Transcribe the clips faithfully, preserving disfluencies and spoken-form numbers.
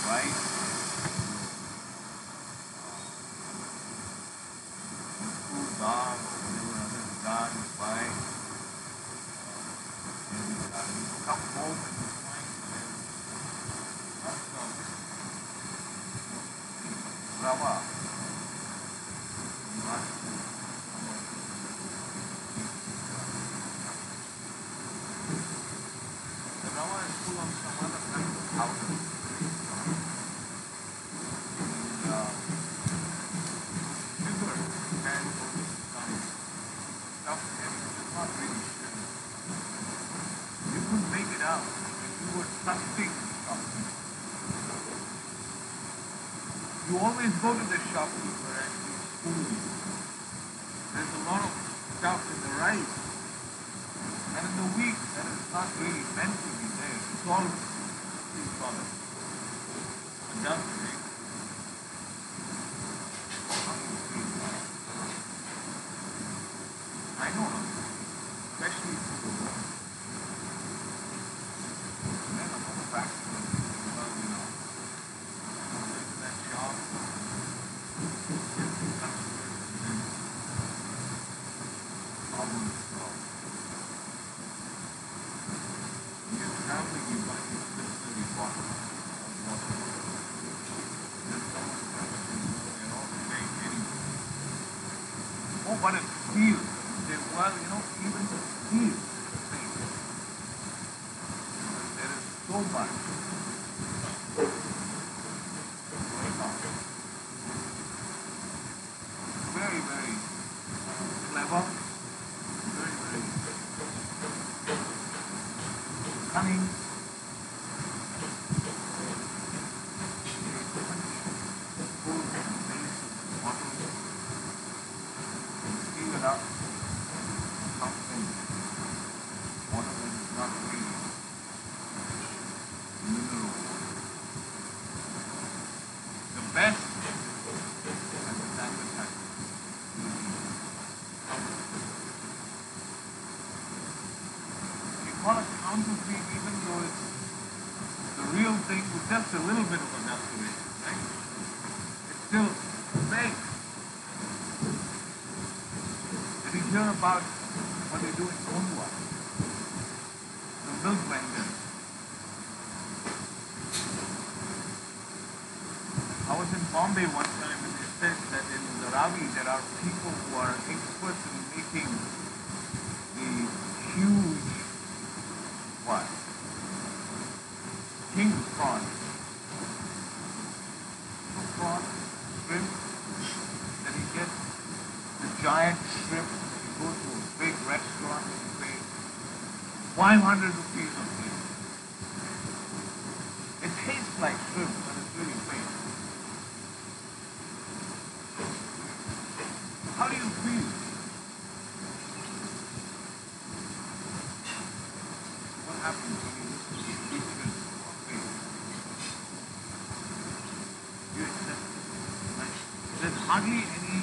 right? Food, dog, whatever other dog is by, and uh, you come home and you find that not some rava, not the rava is full of some other kind of powder. And, uh, sugar has some stuff in it which is not really sugar. You could make it out if you were trusting something. You always go to the shopkeeper and he's fooling you. There's a lot of stuff in the rice and in the wheat that is not really meant to be there. It's all, what do you call it? Adulterated. How do you feel about it? I know how you feel, especially for the woman. And then I'm going back to the, well, you know, go into that shop, get the customers, and then problem solved. When you're traveling, you buy a distillery bottle of water. There's so much question, you know, they're all the same anyway. Oh, but it feels. They, well, you know, even the feel is the same. Because there is so much going on. Very, very clever, very, very cunning. They punch holes in the base of the bottle and seal it up with something, water that is not really mineral water. The best, as it's advertised, will be counterfeit. You call it counterfeit even though it's the real thing with just a little bit of adulteration, right? It's still fake. Did you hear about what they do in Kondwa? The milk vendors. I was in Bombay one time and they said that in the Ravi there are people who are experts in making the huge, what? King prawn. So prawn, shrimp, that you get the giant shrimp, you go to a big restaurant and you pay five hundred rupees a plate. It tastes like shrimp, but it's really fake. How do you feel? What happens when you listen to speeches who are fake? You accept it, right? There's hardly any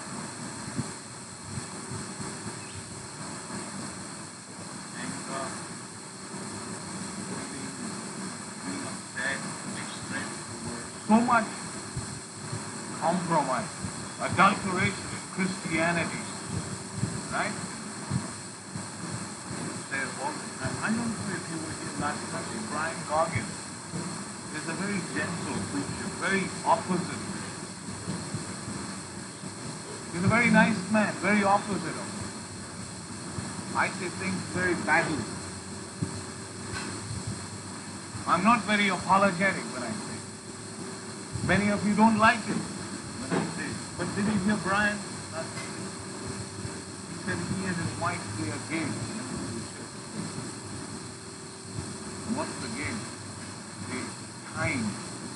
anger, feeling, being upset, expressed over so much compromise, adulteration in Christianity, right? There all the time. I don't know if you were here last Sunday, Brian Goggins is a very gentle preacher, very opposite. He's a very nice man, very opposite of me. I say things very badly. I'm not very apologetic when I say it. Many of you don't like it when I say it. But did you hear Brian last Sunday? He said he and his wife play a game whenever we church. And what's the game? They time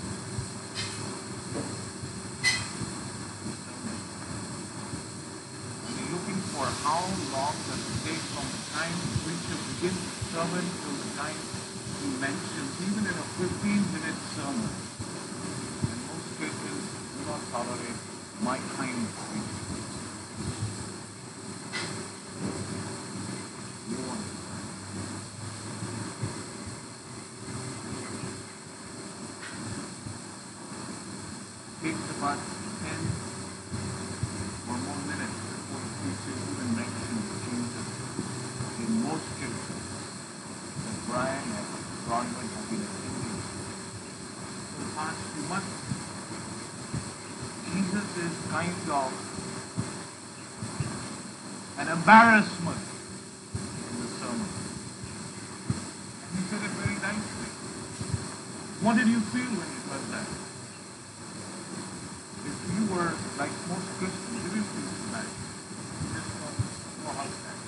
and they're looking for how long does it take from the time the preacher begins the sermon till the time he mentions, even in a fifteen minute sermon. And most Christians do not tolerate my kind of preaching. You understand. but ten or more minutes before the preacher even mentioned Jesus, in most churches, that Brian and Bronwyn have been attending for the past few months. Jesus is kind of an embarrassment in the sermon. And he said it very nicely. What did you feel when you heard that? If you were like most Christians, you didn't feel too bad. You just know, know how sad.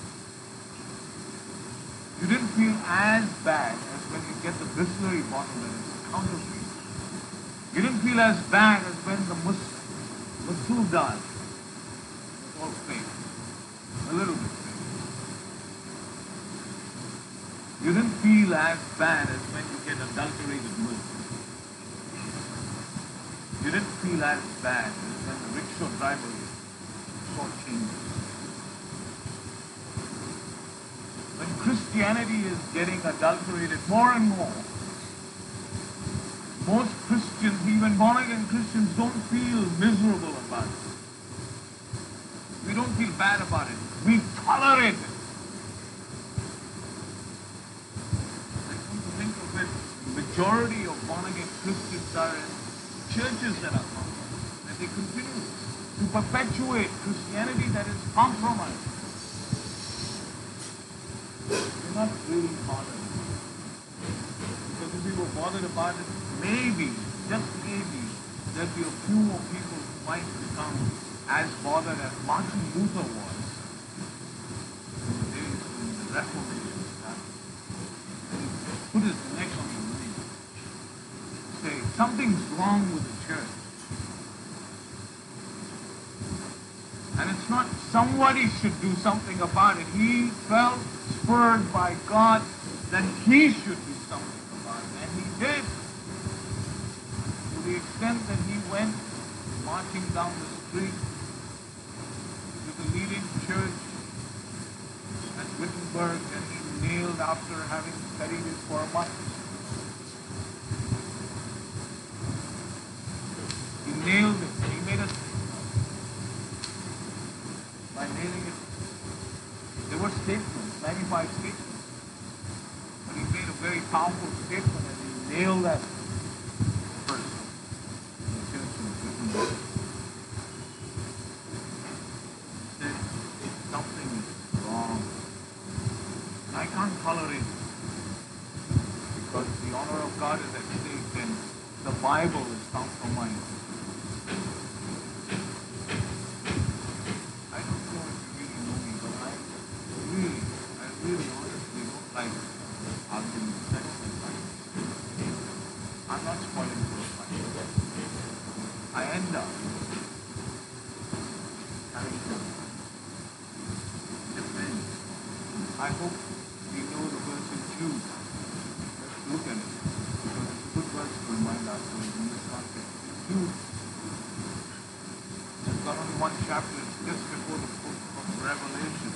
You didn't feel as bad as when you get the Bisleri bottle that is counterfeit. You didn't feel as bad as when the mus- Masoor dal was all fake. A little bit fake. You didn't feel as bad as when you get adulterated milk. You didn't feel as bad as when the rickshaw driver shortchanges. When Christianity is getting adulterated more and more, most Christians, even born-again Christians, don't feel miserable about it. We don't feel bad about it. We tolerate it. I come to think of it, the majority of born-again Christians are in churches that are compromised, and they continue to perpetuate Christianity that is compromised. We're not really bothered. Because if we were bothered about it, maybe, just maybe, there'd be a few more people who might become as bothered as Martin Luther was in the days when the Reformation started. And he put his neck on the line. Say, something's wrong with the church. And it's not somebody should do something about it. He felt spurred by God that he should do something about it. And he did. To the extent that he went marching down the street to the leading church at Wittenberg that he nailed after having studied it for a month. He nailed it. He made it by nailing it. There were statements, ninety-five statements. But he made a very powerful statement and he nailed that person in the church in Wittenberg. He said, something is wrong. And I can't tolerate it. Because the honor of God is at stake and the Bible is compromised. I don't know if you really know me, but I really, I really honestly don't like arguments. I don't like fights. I'm not spoiling for a fight. I end up having to defend. I hope we know the verse in Jude. Let's look at it. Because it's a good verse to remind ourselves in this context. Jude. It's got only one chapter. It's just before the book of Revelation.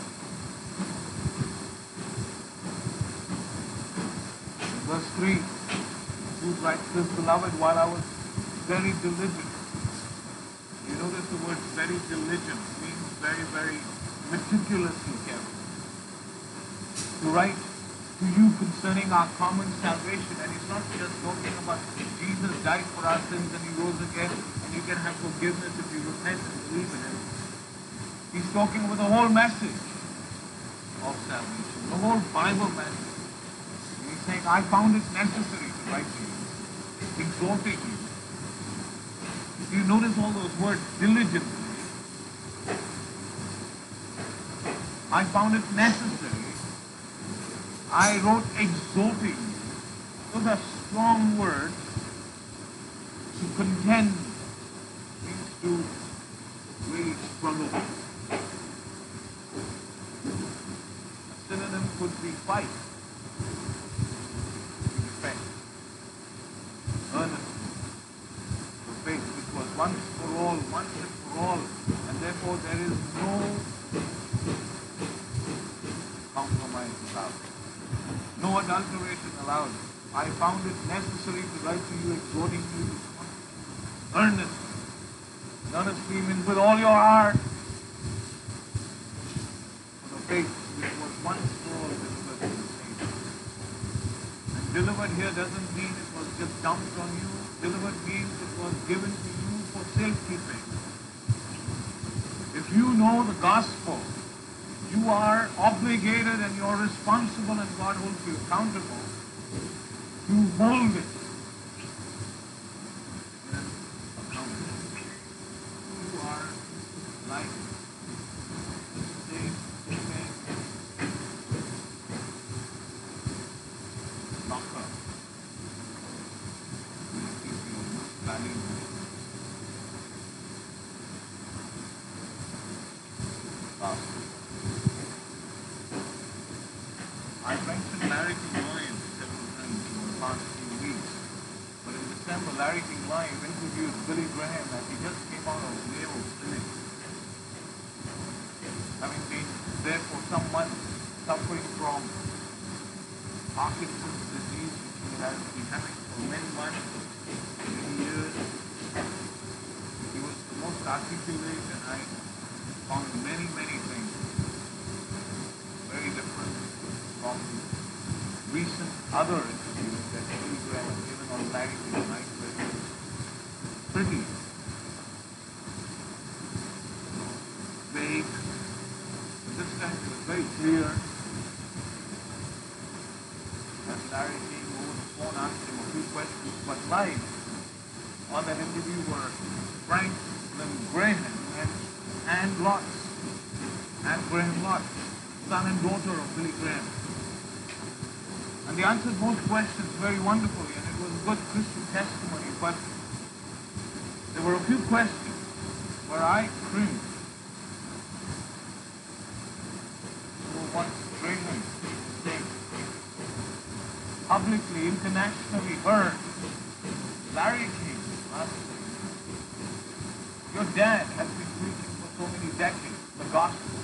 In verse three, Jude writes this, beloved, while I was very diligent. You notice the word very diligent means very, very meticulously careful. To write to you concerning our common salvation. And he's not just talking about Jesus died for our sins and he rose again and you can have forgiveness if you repent and believe in him. He's talking about the whole message of salvation, the whole Bible message. And he's saying, I found it necessary to write to you, exhorting you. If you notice all those words, diligently, I found it necessary. I wrote exhorting you. Those are strong words. To contend means to really struggle. A synonym could be fight. Defend. Earnestly. The faith which was once for all, once and for all, and therefore there is no compromise allowed. No adulteration allowed. I found it necessary to write to you, exhorting you to earnestly. earnestly means with all your heart. For the faith which was once for all delivered to the saints. And delivered here doesn't mean it was just dumped on you. Delivered means it was given to you for safekeeping. If you know the gospel, you are obligated and you are responsible, and God holds you accountable to hold it. You are like the same knocker. Will keep your most valuable gospel. I mentioned Larry King Lion several times in the past few weeks. But in December, Larry King Lion interviewed Billy Graham as he just came out of Mayo Clinic. Having been there for some months, suffering from Parkinson's disease, which he has been having for many months, many years. He was the most articulate, and I found many, many things very different from recent other interviews that Billy Graham has given on Larry King Lion, where he was pretty vague. But this time he was very clear. As Larry King over the phone asked him a few questions, but live on that interview were Franklin Graham and Ann Lotz, Ann Graham Lotz, son and daughter of Billy Graham. And they answered most questions very wonderfully, and it was a good Christian testimony, but there were a few questions where I cringed. So what Graham said publicly, internationally heard, Larry King asked him, your dad has been preaching for so many decades the gospel.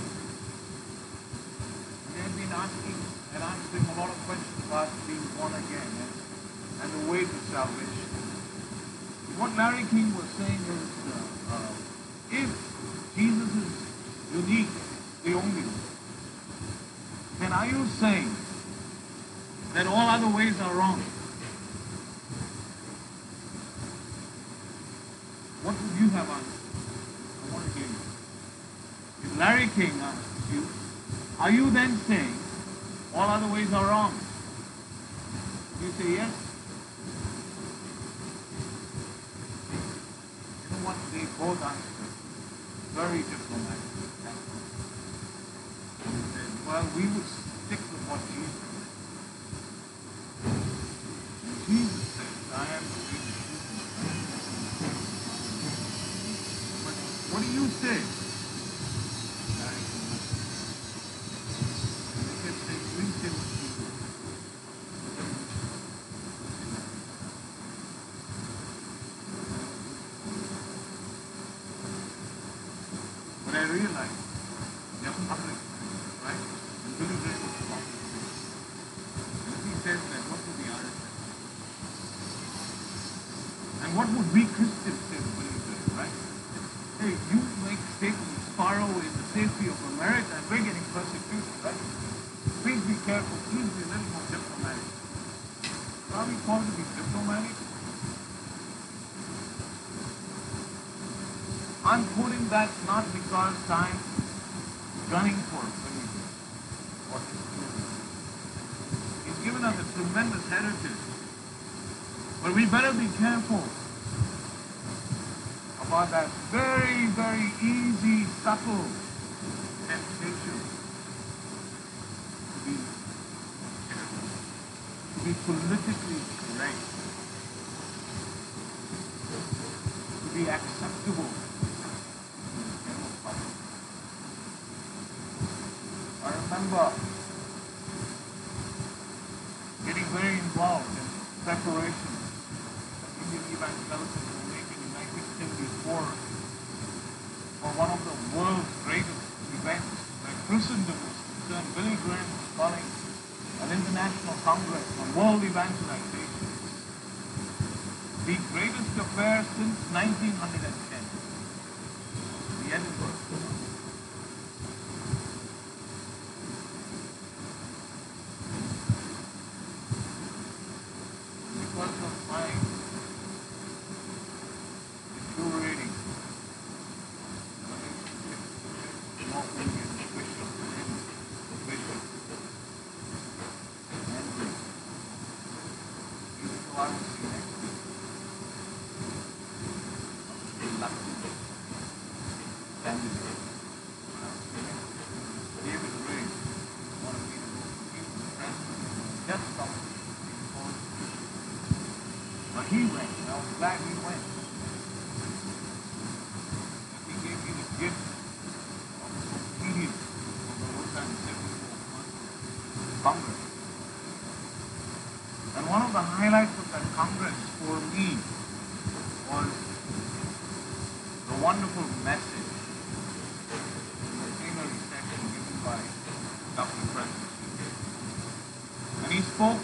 They had been asking and answering a lot of questions about being born again and, and the way to salvation. What Larry King was saying is, uh, uh, if Jesus is unique, the only one, then are you saying that all other ways are wrong? What would you have answered? I want to hear you. If Larry King asks you, are you then saying all other ways are wrong? You say yes. You know what? They both answered very diplomatic. They said, well, we would stick with what Jesus said. And Jesus says, I am the way, the truth, and the life. But what do you say? Larry King answered. And they kept saying, we say what you do. But I realized they are public, right? And Billy Graham was public. And if he says that, what would the others say? And what would we Christians say to Billy Graham, right? Hey, you make statements far away in the safety of America and we're getting persecuted, right? Please be careful. Please be a little more diplomatic. Are we called to be diplomatic? I'm quoting that not because I'm gunning for Billy Graham or his students. He's given us a tremendous heritage. But we better be careful about that very, very easy, subtle temptation to be, to be politically correct, to be acceptable to the general public. I remember getting very involved in preparation that Indian evangelicals were making in nineteen seventy-four for one of the world's greatest events where Christendom was concerned. Billy Graham was calling an international congress on world evangelization, the greatest affair since nineteen ten. Edinburgh. Because of my deteriorating relationship with not only as a bishop, but him, the bishop, Andrew, even though I was sitting next to him, I was reluctant to stand with him. When I was sitting next to him, David Ray wanted me to go. He was a friend. Just something. But he went, and I was glad he went. He gave me the gift of obedience of the Lord and seventy-four months Congress. And one of the highlights of that Congress for me was the wonderful message in the plenary session given by Doctor Francis. And he spoke.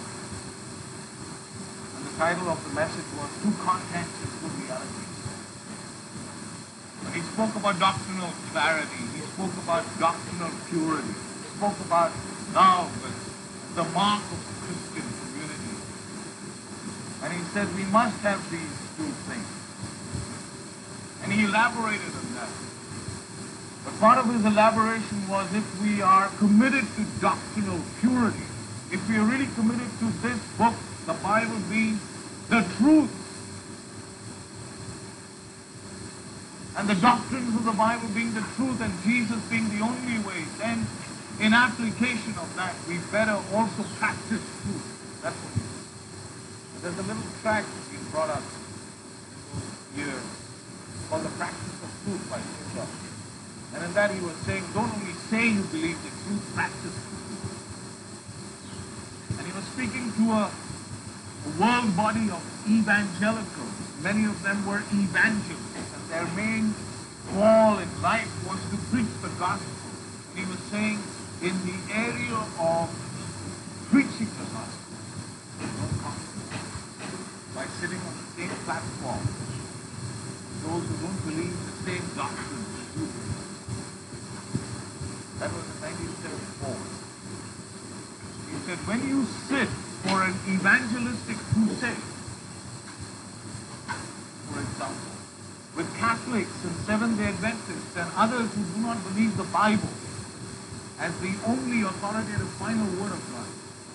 The title of the message was Two Contents and Two Realities. When he spoke about doctrinal clarity, he spoke about doctrinal purity, he spoke about love as the mark of a Christian community. And he said we must have these two things. And he elaborated on that. But part of his elaboration was if we are committed to doctrinal purity, if we are really committed to this book, the Bible being the truth, and the doctrines of the Bible being the truth and Jesus being the only way, then in application of that, we better also practice truth. That's what he said. There's a little tract being brought up in those years called The Practice of Truth by Sisha. And in that he was saying, don't only say you believe the truth, practice the truth. And he was speaking to a a world body of evangelicals. Many of them were evangelists, and their main call in life was to preach the gospel. And he was saying, in the area of preaching the gospel, don't compromise by sitting on the same platform as those who don't believe the same doctrine as you do. That was in nineteen seventy-four. He said, when you sit for an evangelistic crusade, for example, with Catholics and Seventh-day Adventists and others who do not believe the Bible as the only authoritative final word of God,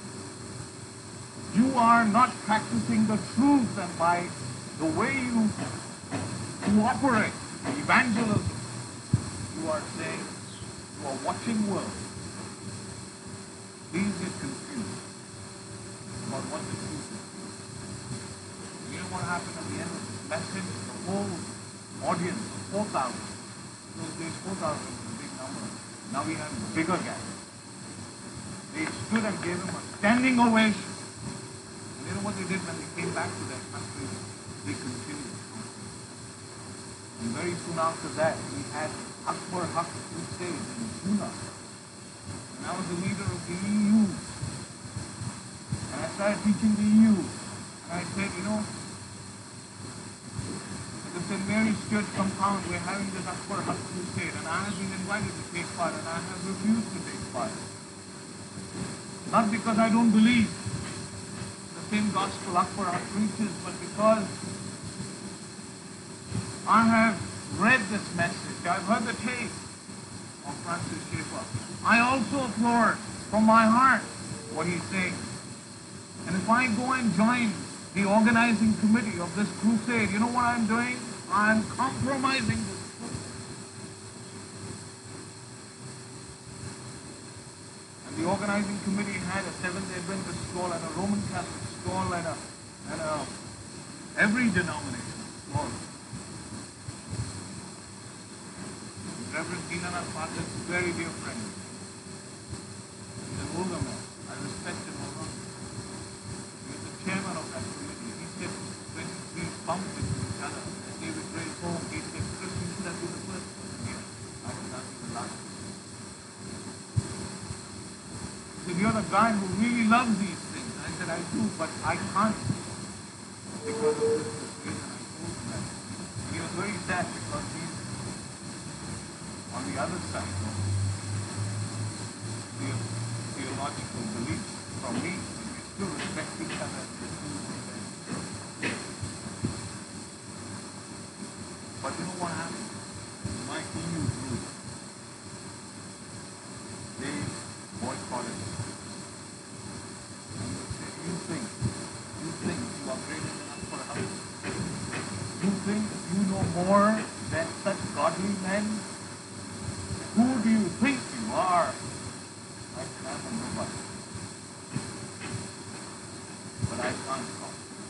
you are not practicing the truth, and by the way you cooperate in evangelism, you are saying to a watching world, please get confused about what the truth is. You know what happened at the end of this message? The whole audience of four thousand. In those days, four thousand was a big number. Now we have a bigger gathering. They stood and gave him a standing ovation. And you know what they did when they came back to their country? They continued. And very soon after that, we had Akbar Haq Crusade in Pune. And I was the leader of the E U. And I started teaching the E U. And I said, you know, at the Saint Mary's Church compound, we're having this Akbar Haq Crusade. And I have been invited to take part, and I have refused to take part. Not because I don't believe the same gospel Akbar Haq preaches, but because I have read this message. I've heard the tape of Francis Schaeffer. I also applaud from my heart what he's saying. And if I go and join the organizing committee of this crusade, you know what I'm doing? I'm compromising this truth. And the organizing committee had a Seventh-day Adventist stall and a Roman Catholic stall and a, and a every denomination stall. Reverend Dinanath Pathak, very dear friend. He's an older man. I respect him a lot. He was the chairman of that committee. He said, when we bumped into each other at David Ray's home, he said, Chris, you should have been the first person here. I was not the last person. He said, you're the guy who really loves these things. I said, I do, but I can't because of this situation. I told him that. And he was very sad because he's on the other side of the theological beliefs from me, but we still respect each other as the two men. But you know what happened? My E U group, they boycotted us. And they said, you think, you think you are greater than us for help? You think you know more than such godly men? Who do you think you are? I said, I'm a nobody. But I can't come.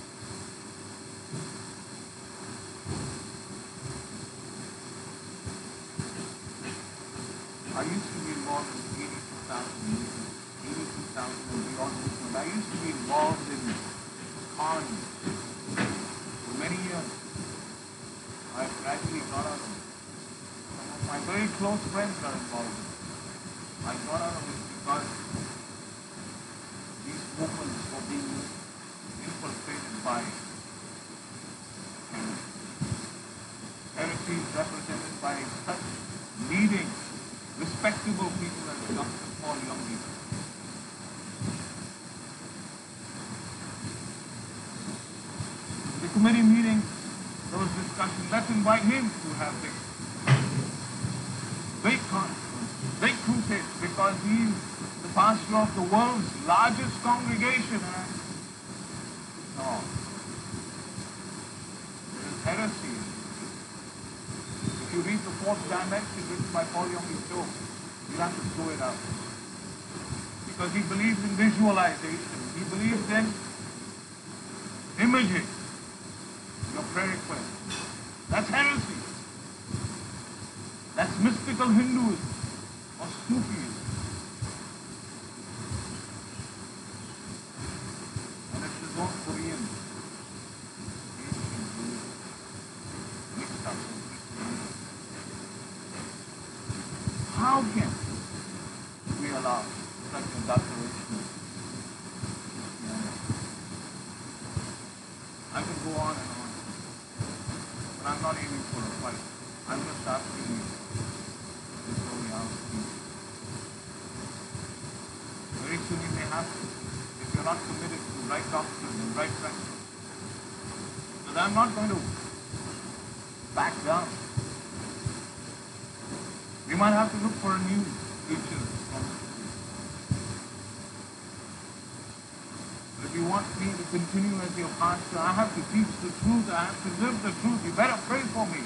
I used to be involved in eighty-two thousand movements, eighty-two thousand and beyond movement. I used to be involved in cons for many years. I gradually got out of it. Some of my very close friends are involved in it. I got out of it because these movements were being infiltrated by heresies. Heresies represented by such leading, respectable people as Doctor Paul Young. The committee meeting, there was discussion. Let's invite him to have big, big conference, big crusades, because he's the pastor of the world's largest congregation. And I, no, there is heresy. If you read the fourth dimension written by Paul Young, you have to throw it out. Because he believes in visualization. He believes in imaging your prayer request. That's heresy. That's mystical Hinduism or Sufism. And it's his own Korean ancient Buddhism mixed up with Christianity. How can we allow such adulteration of Christianity? I can go on and on, but I'm not aiming for a fight. I'm just asking you this only asking you. Very soon you may have to, if you're not committed to right doctrine and right practice. But I'm not going to back down. We might have to look for a new preacher. But if you want me to continue as your pastor, I have to teach the truth. I have to live the truth. You better pray for me.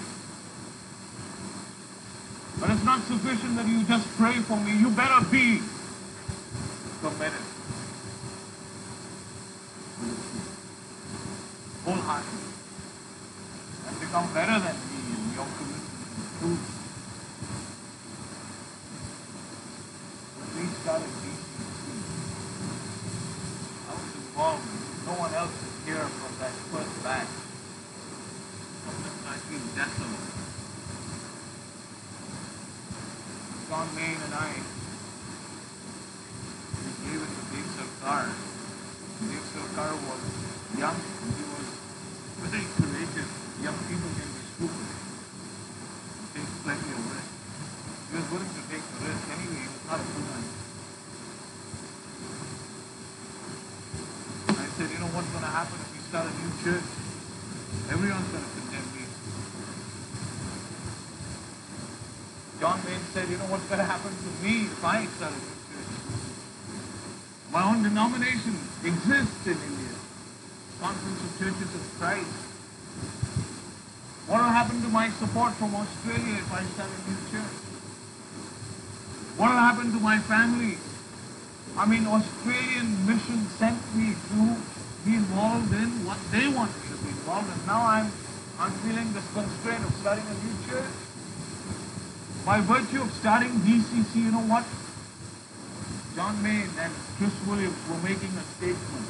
But it's not sufficient that you just pray for me. You better be committed to the truth, wholeheartedly, and become better than me in your commitment to the truth. We started D C C. I was involved. No one else is here from that first batch. From the country desolate. John Main and I, we gave it to Dave Sarkar. Dave Sarkar was young and he was very courageous. Young people can be stupid. He takes plenty of risk. He was willing to take the risk anyway. He was not a fool. I said, you know what's going to happen if we start a new church? Everyone's going to condemn me. John Main said, you know what's going to happen to me if I start a new church? My own denomination exists in India. Conference of Churches of Christ. What will happen to my support from Australia if I start a new church? What will happen to my family? I mean, Australian mission sent me to be involved in what they want me to be involved in. Now I'm, I'm feeling this constraint of starting a new church. By virtue of starting D C C, you know what? John Main and Chris Williams were making a statement.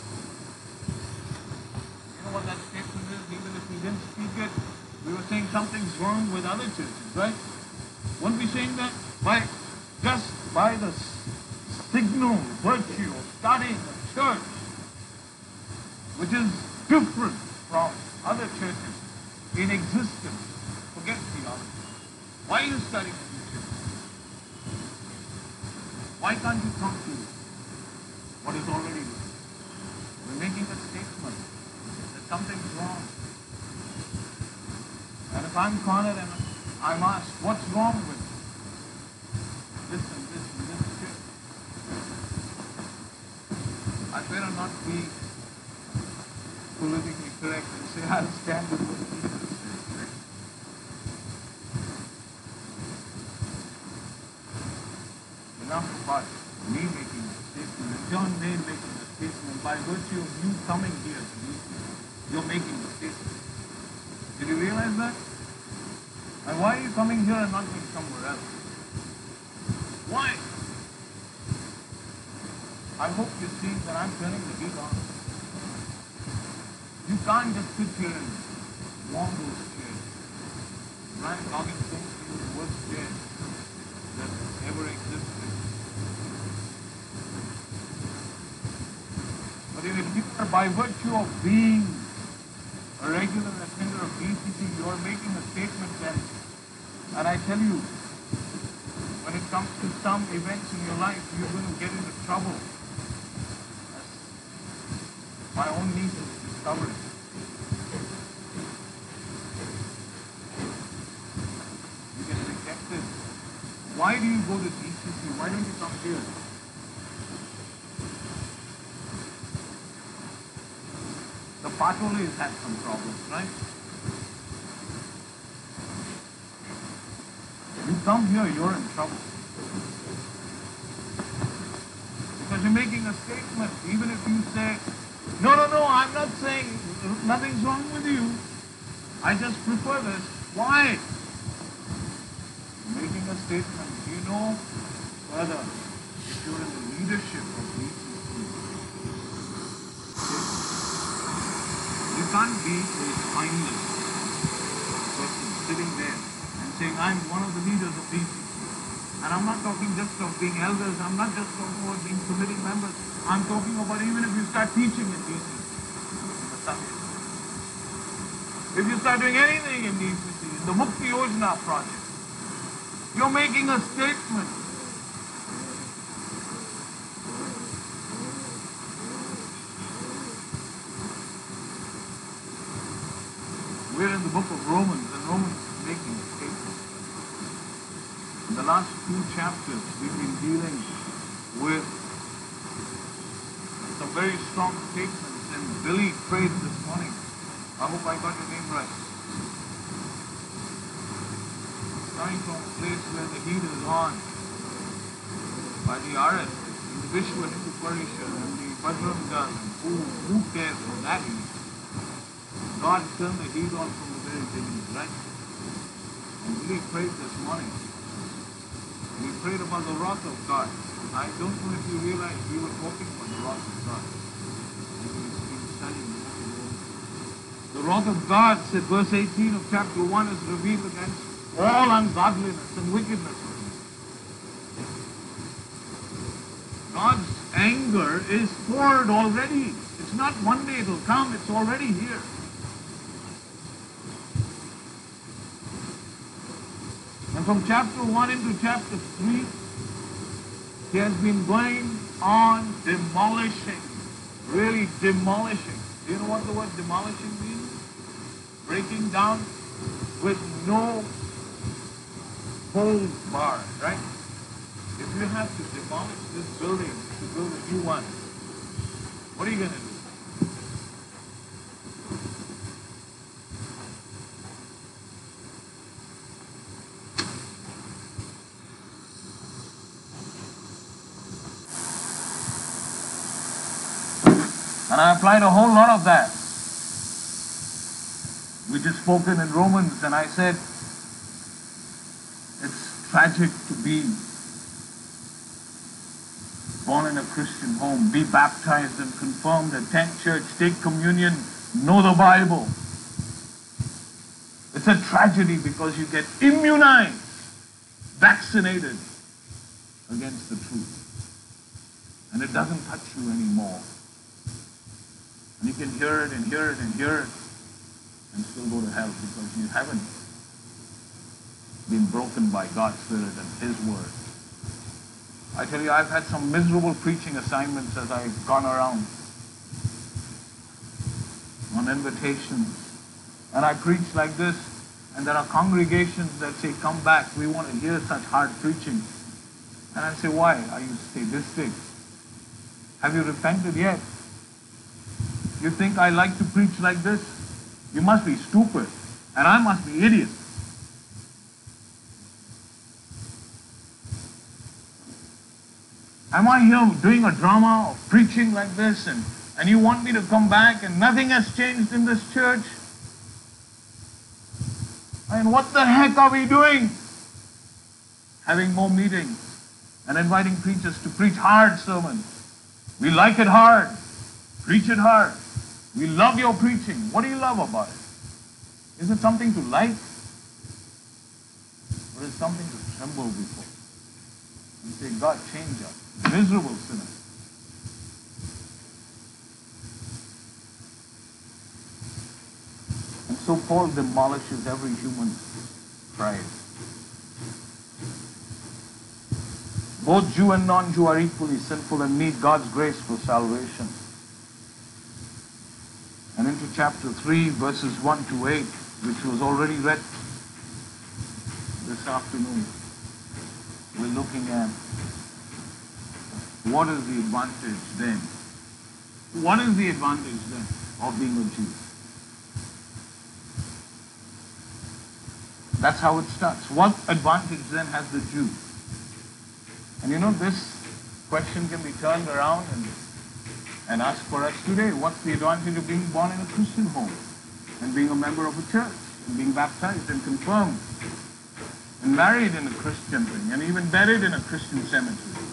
You know what that statement is? Even if we didn't speak it, we were saying something's wrong with other churches, right? Weren't we saying that? By, just by the signal virtue of starting a church, which is different from other churches in existence. Forget theology. Why are you studying a new church? something's wrong. And if I'm cornered and I'm asked, what's wrong with this and this and this shit, I better not be politically correct and say I'll stand with what Jesus says. Right? Enough about me making a statement and John May making a statement. By virtue of you coming here to meet me, you're making a statement. Did you realize that? And why are you coming here and not going somewhere else? Why? I hope you see that I'm turning the heat on. You can't just sit here and warm those chairs. Brian Goggins thinks he's the worst chair that ever existed. But if you are, by virtue of being a regular attender of D C C, you are making a statement then. And I tell you, when it comes to some events in your life, you're going to get into trouble. As my own niece has discovered. You get rejected. Why do you go to D C C? Why don't you come here? The Patole has had some problems, right? You come here, you're in trouble. Because you're making a statement, even if you say, no, no, no, I'm not saying nothing's wrong with you. I just prefer this. Why? You're making a statement. Do you know further, if you're in the leadership of D C C, you can't be a mindless person sitting there and saying, I'm one of the leaders of D C C. And I'm not talking just of being elders, I'm not just talking about being committee members, I'm talking about even if you start teaching in D C C, in the Sunday. If you start doing anything in D C C, in the Mukti Yojana project, you're making a statement. We're in the book of Romans, and Romans is making a statement. In the last two chapters, we've been dealing with some very strong statements, and Billy prayed this morning. I hope I got your name right. Coming from a place where the heat is on by the R S S, the Vishwa Hindu Parishad, and the Bajrang Dal, and who, who cares for that heat? God turned the heat on from the very beginning, right? And we prayed this morning. We prayed about the wrath of God. I don't know if you realize we were talking about the wrath of God. We've been studying the book of Romans. The wrath of God, said verse eighteen of chapter one, is revealed against all ungodliness and wickedness. God's anger is poured already. It's not one day it'll come, it's already here. And from chapter one into chapter three, he has been going on demolishing, really demolishing. Do you know what the word demolishing means? Breaking down with no holds barred, right? If you have to demolish this building to build a new one, what are you going to do? And I applied a whole lot of that, which is spoken in Romans, and I said, it's tragic to be born in a Christian home, be baptized and confirmed, attend church, take communion, know the Bible. It's a tragedy because you get immunized, vaccinated against the truth. And it doesn't touch you anymore. And you can hear it and hear it and hear it and still go to hell because you haven't been broken by God's Spirit and His Word. I tell you, I've had some miserable preaching assignments as I've gone around. on invitations. And I preach like this, and there are congregations that say, come back, we want to hear such hard preaching. And I say, why? Are you sadistic? Have you repented yet? You think I like to preach like this? You must be stupid, and I must be idiot. Am I here doing a drama of preaching like this, and, and you want me to come back and nothing has changed in this church? And what the heck are we doing? Having more meetings and inviting preachers to preach hard sermons. We like it hard. Preach it hard. We love your preaching. What do you love about it? Is it something to like? Or is it something to tremble before? And say, God, change us. Miserable sinners. And so Paul demolishes every human pride. Both Jew and non-Jew are equally sinful and need God's grace for salvation. And into chapter three, verses one to eight, which was already read this afternoon, we're looking at what is the advantage then? What is the advantage then of being a Jew? That's how it starts. What advantage then has the Jew? And you know, this question can be turned around and, and asked for us today. What's the advantage of being born in a Christian home and being a member of a church and being baptized and confirmed and married in a Christian thing and even buried in a Christian cemetery?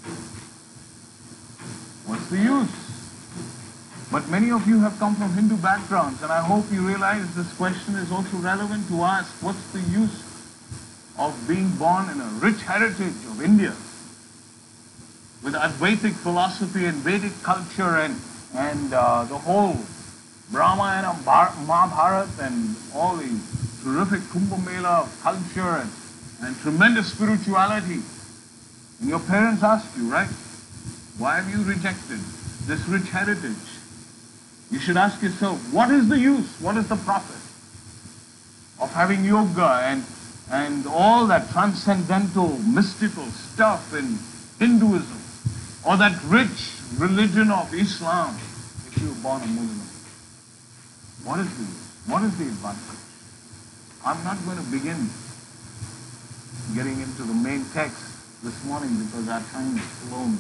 What's the use? But many of you have come from Hindu backgrounds, and I hope you realize this question is also relevant to ask. What's the use of being born in a rich heritage of India with Advaitic philosophy and Vedic culture and, and uh, the whole Ramayana, Mahabharata and all the terrific Kumbh Mela of culture and, and tremendous spirituality? And your parents asked you, right? Why have you rejected this rich heritage? You should ask yourself, what is the use? What is the profit of having yoga and, and all that transcendental, mystical stuff in Hinduism or that rich religion of Islam if you were born a Muslim? What is the use? What is the advantage? I'm not going to begin getting into the main text this morning because our time is flown.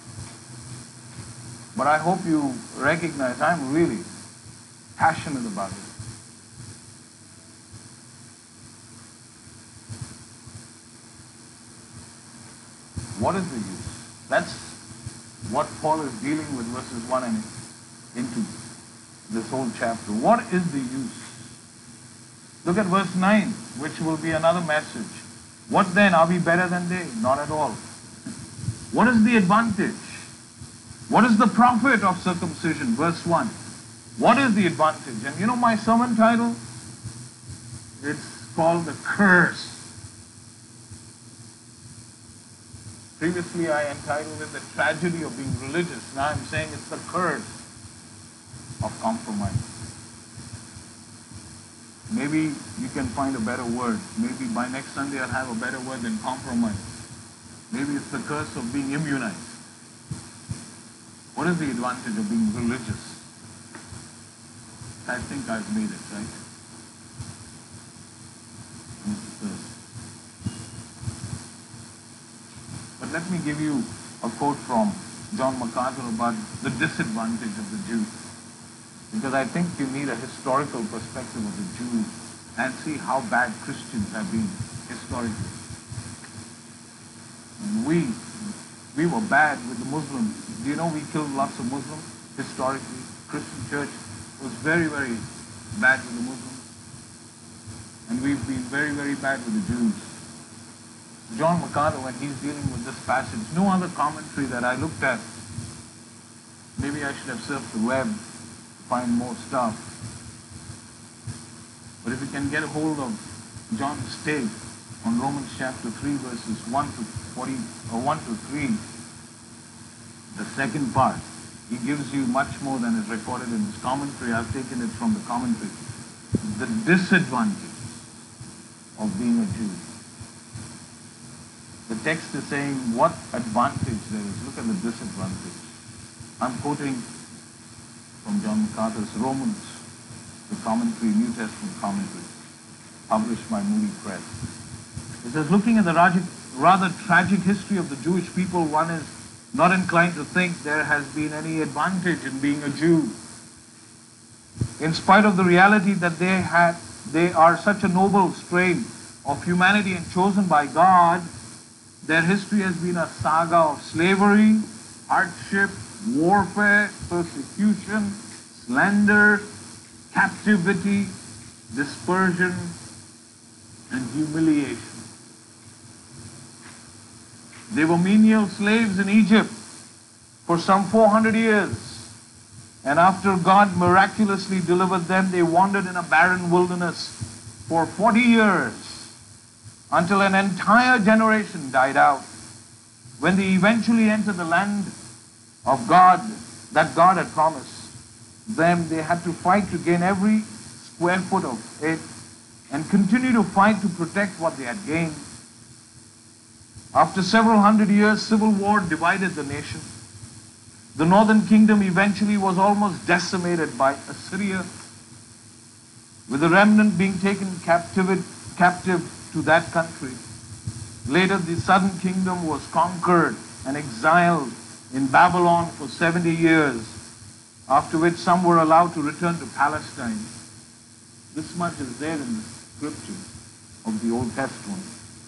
But I hope you recognize I'm really passionate about it. What is the use? That's what Paul is dealing with verses one and into this whole chapter. What is the use? Look at verse nine, which will be another message. What then? Are we better than they? Not at all. What is the advantage? What is the profit of circumcision? Verse one. What is the advantage? And you know my sermon title? It's called The Curse. Previously I entitled it The Tragedy of Being Religious. Now I'm saying it's the curse of compromise. Maybe you can find a better word. Maybe by next Sunday I'll have a better word than compromise. Maybe it's the curse of being immunized. What is the advantage of being religious? I think I've made it, right? But let me give you a quote from John MacArthur about the disadvantage of the Jew. Because I think you need a historical perspective of the Jews and see how bad Christians have been historically. And we We were bad with the Muslims. Do you know we killed lots of Muslims historically? Christian church was very, very bad with the Muslims. And we've been very, very bad with the Jews. John MacArthur, when he's dealing with this passage, no other commentary that I looked at. Maybe I should have surfed the web to find more stuff. But if you can get a hold of John's take on Romans chapter three, verses one to forty, or one to three, the second part, he gives you much more than is recorded in his commentary. I've taken it from the commentary. The disadvantage of being a Jew. The text is saying what advantage there is. Look at the disadvantage. I'm quoting from John MacArthur's Romans, the commentary, New Testament commentary, published by Moody Press. It says, looking at the rather tragic history of the Jewish people, one is not inclined to think there has been any advantage in being a Jew. In spite of the reality that they had, they are such a noble strain of humanity and chosen by God, their history has been a saga of slavery, hardship, warfare, persecution, slander, captivity, dispersion, and humiliation. They were menial slaves in Egypt for some four hundred years. And after God miraculously delivered them, they wandered in a barren wilderness for forty years until an entire generation died out. When they eventually entered the land of God that God had promised them, they had to fight to gain every square foot of it and continue to fight to protect what they had gained. After several hundred years, civil war divided the nation. The northern kingdom eventually was almost decimated by Assyria, with the remnant being taken captive, captive to that country. Later, the southern kingdom was conquered and exiled in Babylon for seventy years, after which some were allowed to return to Palestine. This much is there in the scriptures of the Old Testament.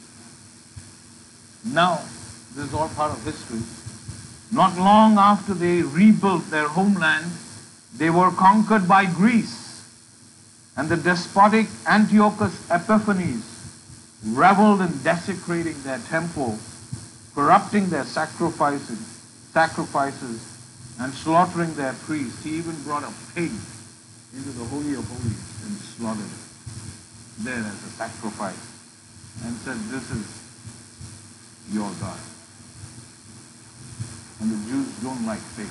Now, this is all part of history. Not long after they rebuilt their homeland, they were conquered by Greece, and the despotic Antiochus Epiphanes reveled in desecrating their temple, corrupting their sacrifices, sacrifices, and slaughtering their priests. He even brought a pig into the Holy of Holies and slaughtered it there as a sacrifice, and said, "This is your God." And the Jews don't like pig.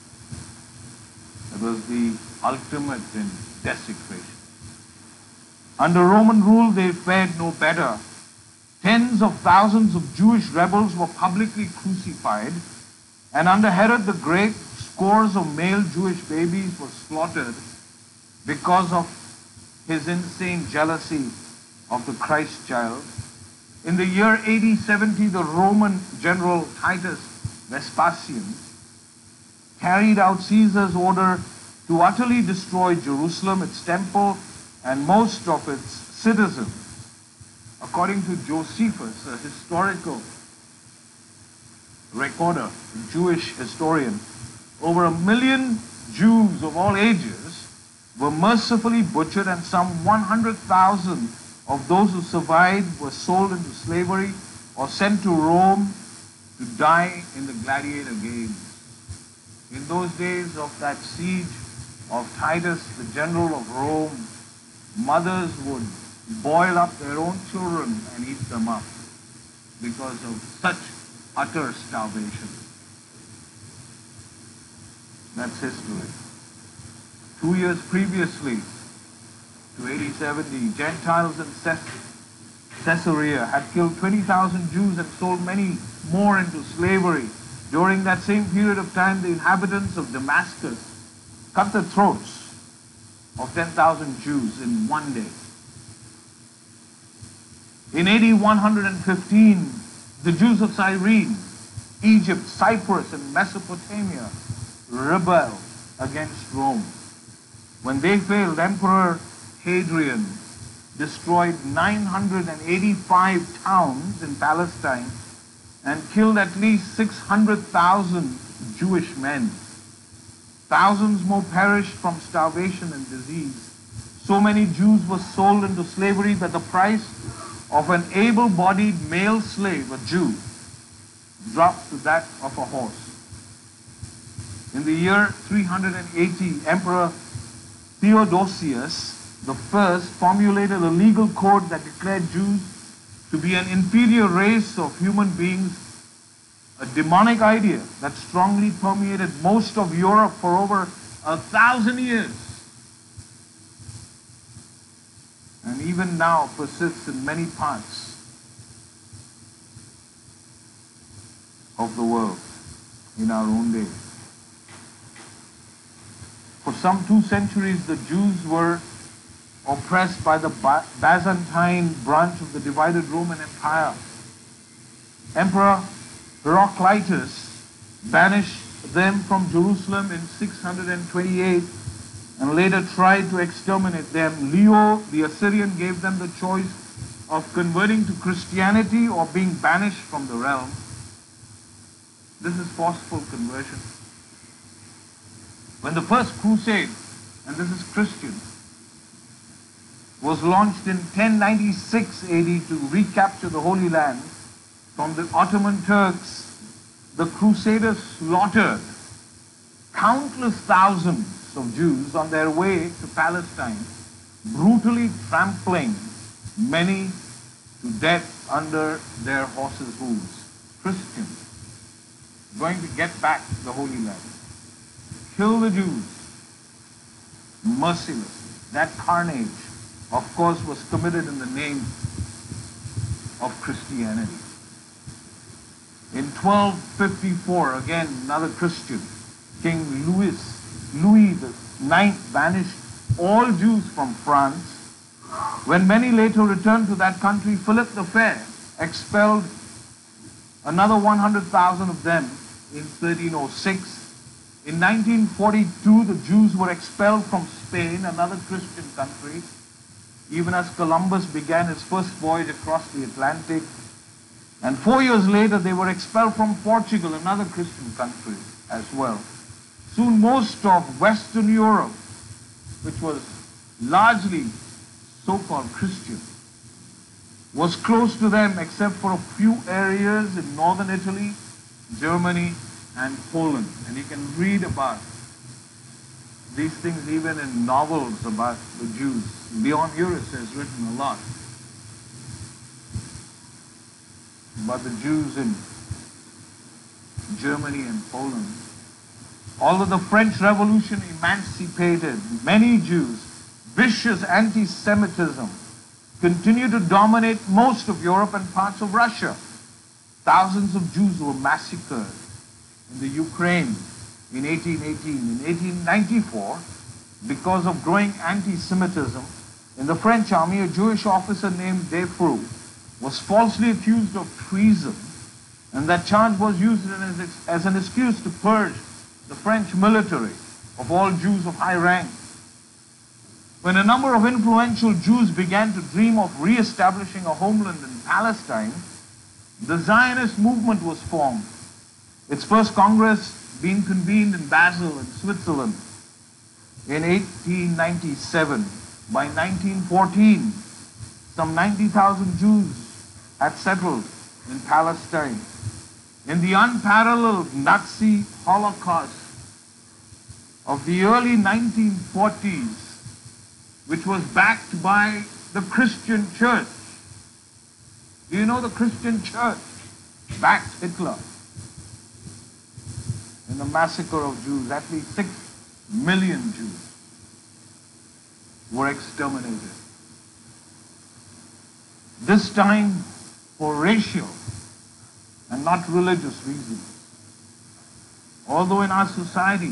It was the ultimate in desecration. Under Roman rule, they fared no better. Tens of thousands of Jewish rebels were publicly crucified, and under Herod the Great, scores of male Jewish babies were slaughtered because of his insane jealousy of the Christ child. In the year A D seventy, the Roman general Titus Vespasian carried out Caesar's order to utterly destroy Jerusalem, its temple, and most of its citizens. According to Josephus, a historical recorder, a Jewish historian, over a million Jews of all ages were mercifully butchered, and some one hundred thousand of those who survived were sold into slavery or sent to Rome to die in the gladiator games. In those days of that siege of Titus, the general of Rome, mothers would boil up their own children and eat them up because of such utter starvation. That's history. Two years previously, to A D seventy, Gentiles in Caesarea had killed twenty thousand Jews and sold many more into slavery. During that same period of time, the inhabitants of Damascus cut the throats of ten thousand Jews in one day. In A D one hundred fifteen, the Jews of Cyrene, Egypt, Cyprus, and Mesopotamia rebelled against Rome. When they failed, Emperor Hadrian destroyed nine hundred eighty-five towns in Palestine and killed at least six hundred thousand Jewish men. Thousands more perished from starvation and disease. So many Jews were sold into slavery that the price of an able-bodied male slave, a Jew, dropped to that of a horse. In the year three hundred eighty, Emperor Theodosius the First formulated a legal code that declared Jews to be an inferior race of human beings a demonic idea that strongly permeated most of Europe for over a thousand years, and even now persists in many parts of the world in our own day. For some two centuries, the Jews were oppressed by the Byzantine branch of the divided Roman Empire. Emperor Heraclius banished them from Jerusalem in six hundred twenty-eight and later tried to exterminate them. Leo the Assyrian gave them the choice of converting to Christianity or being banished from the realm. This is forceful conversion. When the first crusade, and this is Christian, was launched in ten ninety-six A D to recapture the Holy Land from the Ottoman Turks, the Crusaders slaughtered countless thousands of Jews on their way to Palestine, brutally trampling many to death under their horses' hooves. Christians going to get back the Holy Land. Kill the Jews mercilessly. That carnage, of course, was committed in the name of Christianity. In twelve fifty-four, again, another Christian, King Louis, Louis the Ninth banished all Jews from France. When many later returned to that country, Philip the Fair expelled another one hundred thousand of them in thirteen oh six. In nineteen forty-two, the Jews were expelled from Spain, another Christian country, even as Columbus began his first voyage across the Atlantic. And four years later, they were expelled from Portugal, another Christian country as well. Soon most of Western Europe, which was largely so-called Christian, was close to them except for a few areas in northern Italy, Germany, and Poland. And you can read about these things even in novels about the Jews. Leon Uris has written a lot about the Jews in Germany and Poland. Although the French Revolution emancipated many Jews, vicious anti-Semitism continued to dominate most of Europe and parts of Russia. Thousands of Jews were massacred in the Ukraine in eighteen eighteen. In eighteen ninety-four, because of growing anti-Semitism, in the French army, a Jewish officer named Defroux was falsely accused of treason, and that charge was used as, as an excuse to purge the French military of all Jews of high rank. When a number of influential Jews began to dream of re-establishing a homeland in Palestine, the Zionist movement was formed. Its first Congress being convened in Basel in Switzerland in eighteen ninety-seven. By nineteen fourteen, some ninety thousand Jews had settled in Palestine. In the unparalleled Nazi Holocaust of the early nineteen forties, which was backed by the Christian church. Do you know the Christian church backed Hitler in the massacre of Jews? At least six million Jews were exterminated. This time for racial and not religious reasons. Although in our society,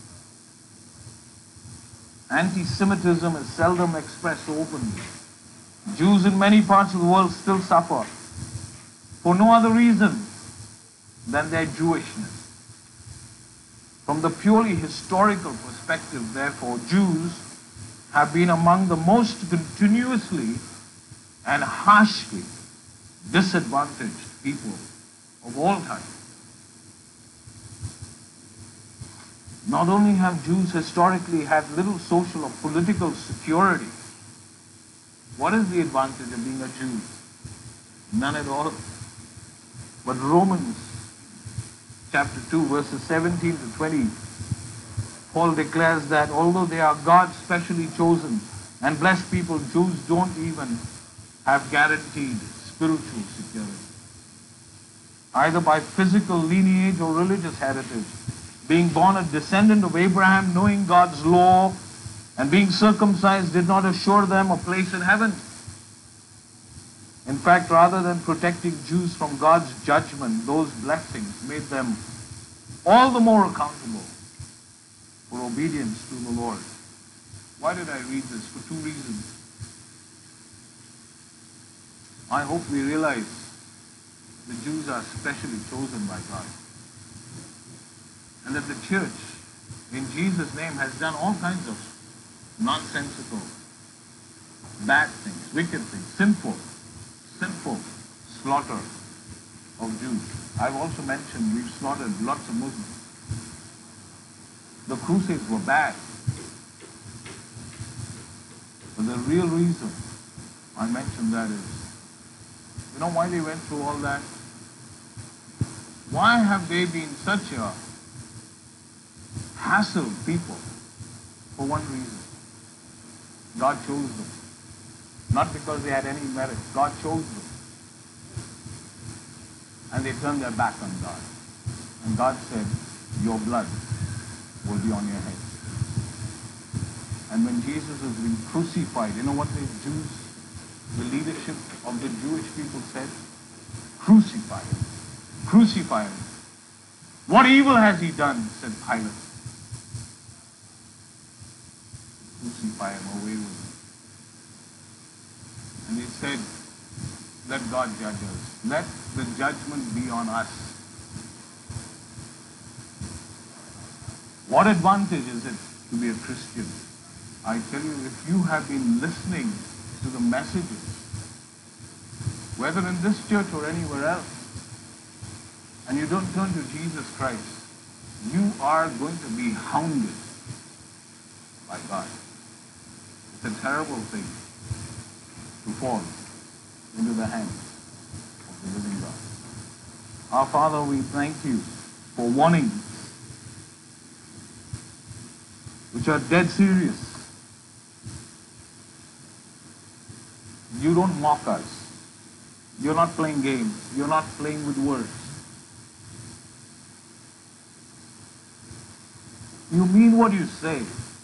anti-Semitism is seldom expressed openly, Jews in many parts of the world still suffer for no other reason than their Jewishness. From the purely historical perspective, therefore, Jews have been among the most continuously and harshly disadvantaged people of all time. Not only have Jews historically had little social or political security, what is the advantage of being a Jew? None at all. But Romans chapter two, verses seventeen to twenty, Paul declares that although they are God's specially chosen and blessed people, Jews don't even have guaranteed spiritual security. either by physical lineage or religious heritage, being born a descendant of Abraham, knowing God's law, and being circumcised did not assure them a place in heaven. In fact, rather than protecting Jews from God's judgment, those blessings made them all the more accountable for obedience to the Lord. Why did I read this? For two reasons. I hope we realize the Jews are specially chosen by God. And that the church, in Jesus' name, has done all kinds of nonsensical, bad things, wicked things, sinful, sinful slaughter of Jews. I've also mentioned we've slaughtered lots of Muslims. The Crusades were bad. But the real reason I mentioned that is, you know why they went through all that? Why have they been such a hassle people? For one reason. God chose them. Not because they had any merit. God chose them. And they turned their back on God. And God said, your blood will be on your head. And when Jesus was being crucified, you know what the Jews, the leadership of the Jewish people said? Crucify him. Crucify him. What evil has he done? Said Pilate. Crucify him, away with him. And he said, let God judge us. Let the judgment be on us. What advantage is it to be a Christian? I tell you, if you have been listening to the messages, whether in this church or anywhere else, and you don't turn to Jesus Christ, you are going to be hounded by God. It's a terrible thing to fall into the hands of the living God. Our Father, we thank you for warnings which are dead serious. You don't mock us. You're not playing games. You're not playing with words. You mean what you say.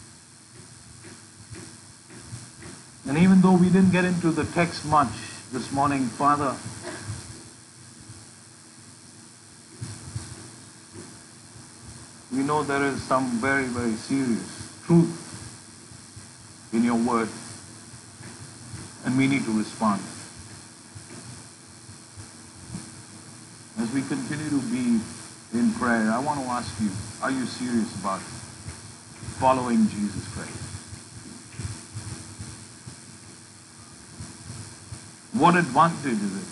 And even though we didn't get into the text much this morning, Father, we know there is some very, very serious truth in your word, and we need to respond. As we continue to be in prayer, I want to ask you, are you serious about following Jesus Christ? What advantage is it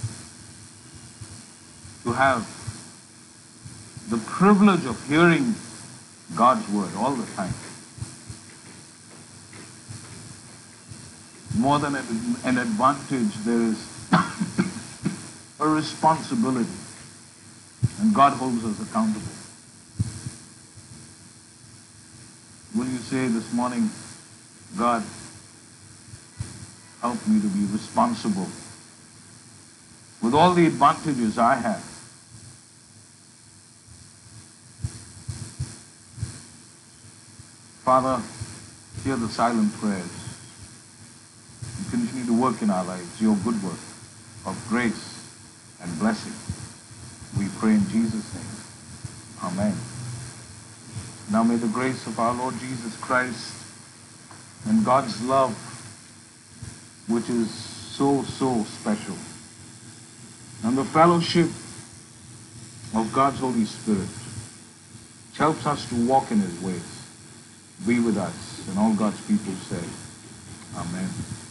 to have the privilege of hearing God's word all the time? More than an advantage, there is a responsibility, and God holds us accountable. Will you say this morning, God, help me to be responsible with all the advantages I have? Father, hear the silent prayers. And continue to work in our lives, your good work of grace and blessing. We pray in Jesus' name. Amen. Now may the grace of our Lord Jesus Christ and God's love, which is so, so special, and the fellowship of God's Holy Spirit, which helps us to walk in his ways, be with us. And all God's people say, Amen.